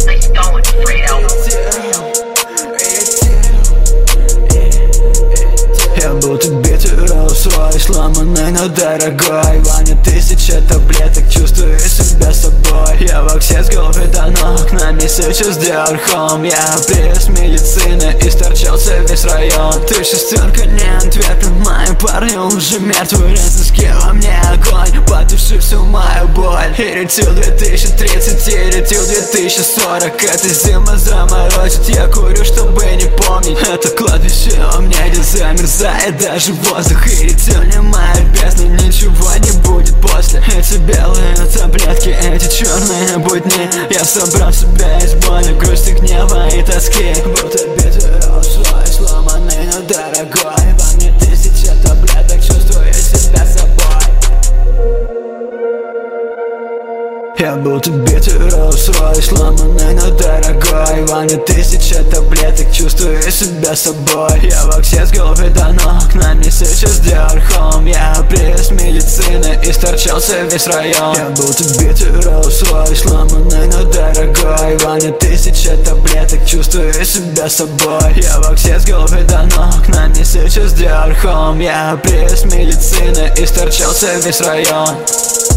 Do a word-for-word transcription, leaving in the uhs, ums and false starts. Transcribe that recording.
Nice going, Fredo. Я будто битый Rolls-Royce, сломанный, но дорогой. Ваня тысяча таблеток, чувствую себя собой. Я в оксе с головы до ног, на месяце сделал хом. Я пресс медицины, исторчался весь район. Ты шестерка, не Антверпен, мои парни уже мертвы. Резко во мне огонь, потуши всю мою боль. И ретил две тысячи тридцать, и ретил две тысячи сорок. Эта зима заморозит, я курю, чтобы не помнить. Это кладбище во мне, где замерзает даже воздух. И ретил не моя бездна, ничего не будет после. Эти белые таблетки, эти черные будни. Я собрал себя из боли, грусти, гнева и тоски. Будто битый Rolls-Royce, сломанный, но дорогой. Во мне тысяча таблеток, чувствую себя собой. Я будто битый Rolls-Royce, сломанный, но дорогой. Во мне тысяча таблеток, чувствую себя собой. Я в оксе с головы до ног, на месяце сделал хом. Я пресс медицины, исторчался весь район. Я будто битый Rolls-Royce, сломанный, но дорогой. Во мне тысяча таблеток, чувствую себя собой. Я в оксе с головы до ног, на месяце сделал хом. Я пресс медицины, исторчался весь район.